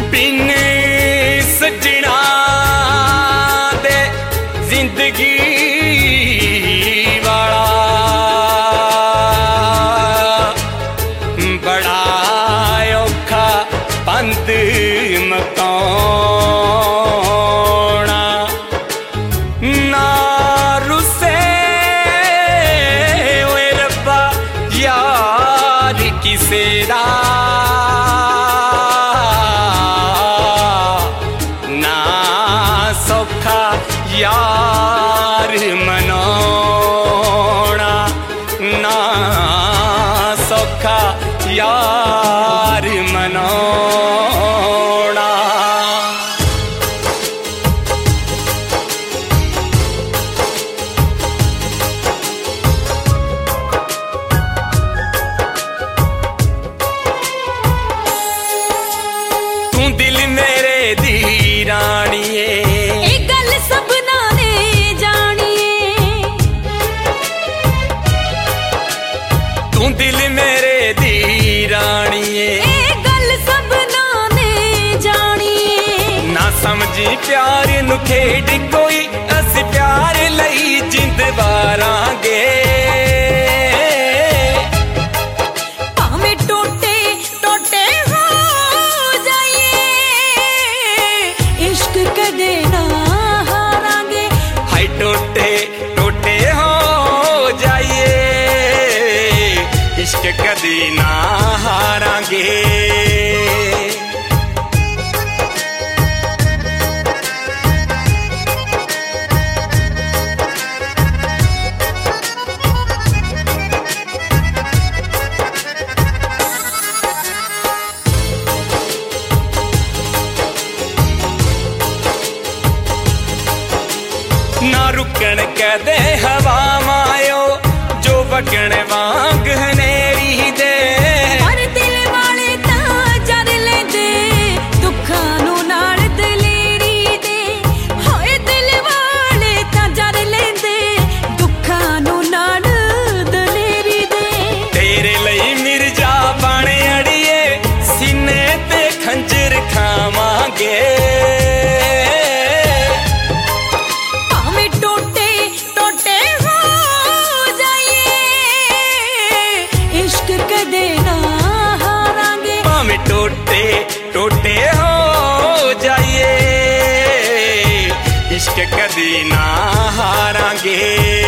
बिन सजना दे जिंदगी वाला बड़ा औखा पंत मकाना ना रुसे ओए रब्बा यार किसे दा यार मनाना ना सौखा यार मनाना। तू दिल मेरे दी रानीए दिल मेरे दी रानीए गल सबना ने जानिए ना समझी प्यार नु खेड कोई अस प्यार लई जिंद वारांगे भावे टोटे टोटे हो जाइए इश्क कदे ना हारांगे हाय टोटे टोटे हो जाइए इश्क कदी ना हारांगे। ना रुकन कदे हवा मायो जो बगण वांग हनेरी दे पर दिल वाले ता जर लेंदे दुखां नू नाल दलेरी दे होए दिल वाले ता जर लेंदे दुखां नू नाल दलेरी दे तेरे लई मिर्जा बने अड़िए सीने ते खंजर खावांगे टोटे टोटे हो जाइए इश्क कदी ना हारांगे।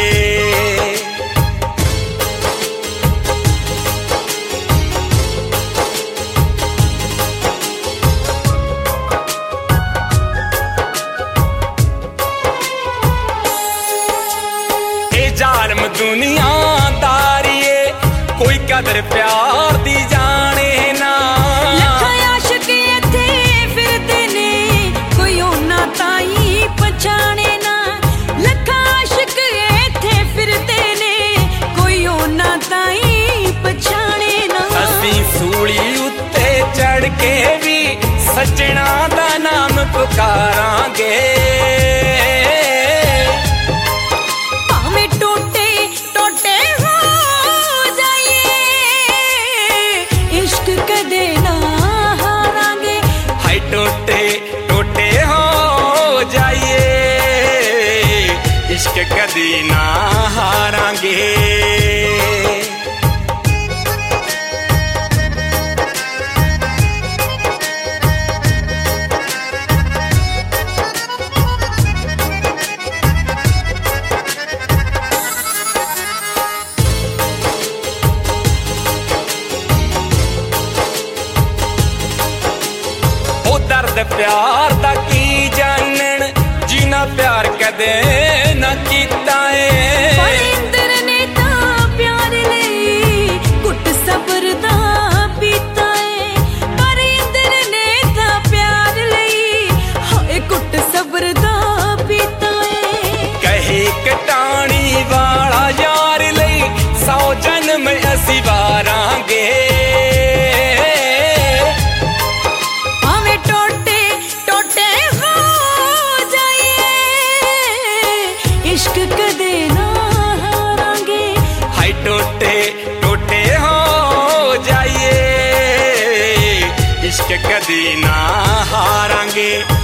ए जालम दुनियादारिए कोई कदर प्यार दी जाने ना पछाने ना लखा आशिक इत्थे फिरदे ने कोई ओना ताई पछाने ना असी सूली उत्ते चढ़ के भी सजना दा नाम पुकारांगे भावे टोटे टोटे हो जाइए इश्क कदे ना हारांगे हाय टोटे टोटे हो जाइए इश्क कदी ना हारांगे। ओ दर्द प्यार दा की जानन जीना प्यार कदे ना कीता है इंद्र ने ता प्यार लई कुट सबर दा पीता है पर इंद्र ने ता प्यार लई हाय कुट सबर दा पीता है कहे कटानी वाला यार लई 100 जन्म असी वारांगे टोटे टोटे हो जाइए इश्क कदी ना हारांगे।